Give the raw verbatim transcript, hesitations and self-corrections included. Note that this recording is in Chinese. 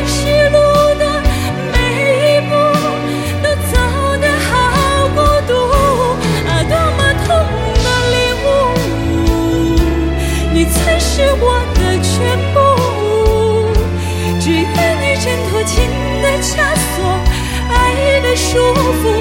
是路的每一步都走得好孤独啊，多么痛的领悟，你才是我的全部。只愿你挣脱情的枷锁，爱的束缚，